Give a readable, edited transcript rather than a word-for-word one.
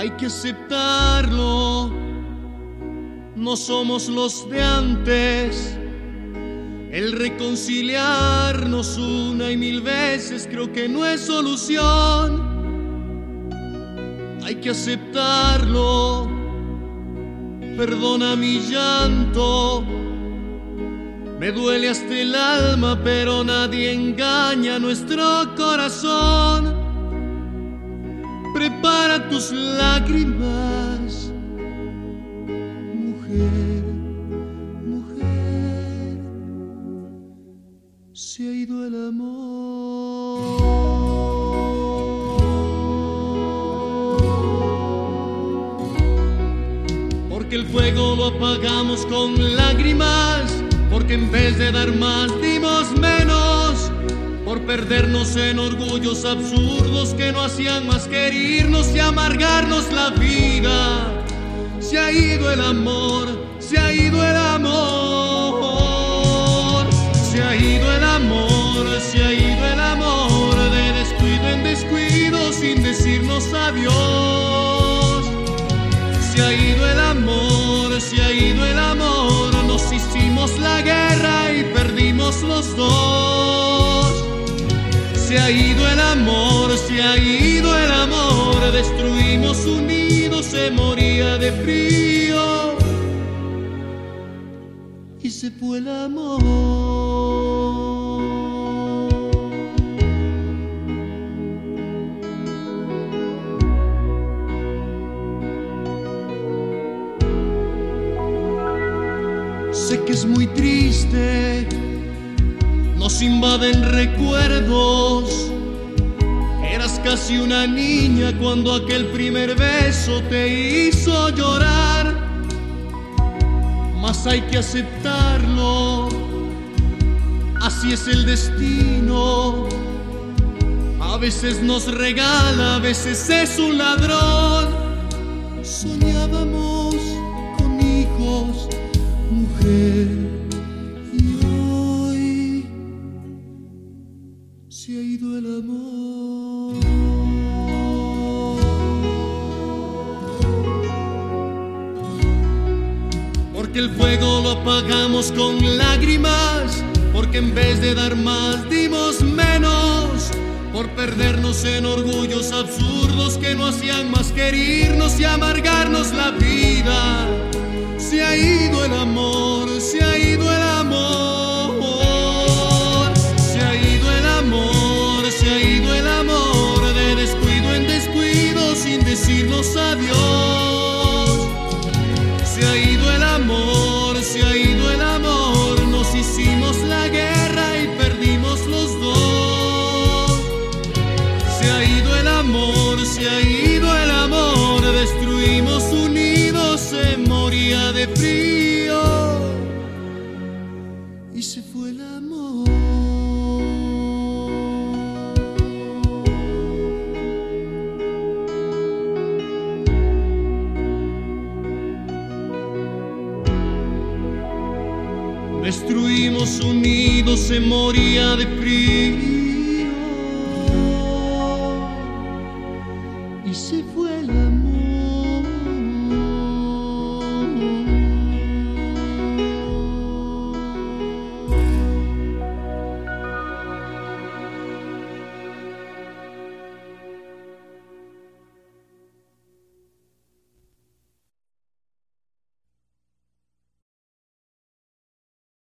hay que aceptarlo. No somos los de antes. El reconciliarnos una y mil veces creo que no es solución. Hay que aceptarlo. Perdona mi llanto. Me duele hasta el alma, pero nadie engaña nuestro corazón. Prepara tus lágrimas, mujer, mujer. Se ha ido el amor. Porque el fuego lo apagamos con lágrimas. Porque en vez de dar más dimos menos, por perdernos en orgullos absurdos que no hacían más que herirnos y amargarnos la vida. Se ha ido el amor, se ha ido el amor, se ha ido el amor, se ha ido el amor, de descuido en descuido sin decirnos adiós. Se ha ido el amor, se ha ido el amor, nos hicimos la guerra y perdimos los dos. Se ha ido el amor, se ha ido el amor, destruimos unidos, se moría de frío y se fue el amor. Sé que es muy triste, nos invaden recuerdos. Eras casi una niña cuando aquel primer beso te hizo llorar. Mas hay que aceptarlo, así es el destino. A veces nos regala, a veces es un ladrón. Soñábamos con hijos, mujer, y hoy se ha ido el amor. Porque el fuego lo apagamos con lágrimas, porque en vez de dar más dimos menos, por perdernos en orgullos absurdos que no hacían más que herirnos y amargarnos la vida. Se ha ido el amor, se ha ido el amor, se ha ido el amor, se ha ido el amor, de descuido en descuido sin decirnos adiós. Se ha ido el amor, se ha ido el amor, nos hicimos la guerra y perdimos los dos. Se ha ido el amor, se ha ido el amor, destruimos unidos, se moría de frío y se fue el amor. Destruimos unidos, se moría de frío.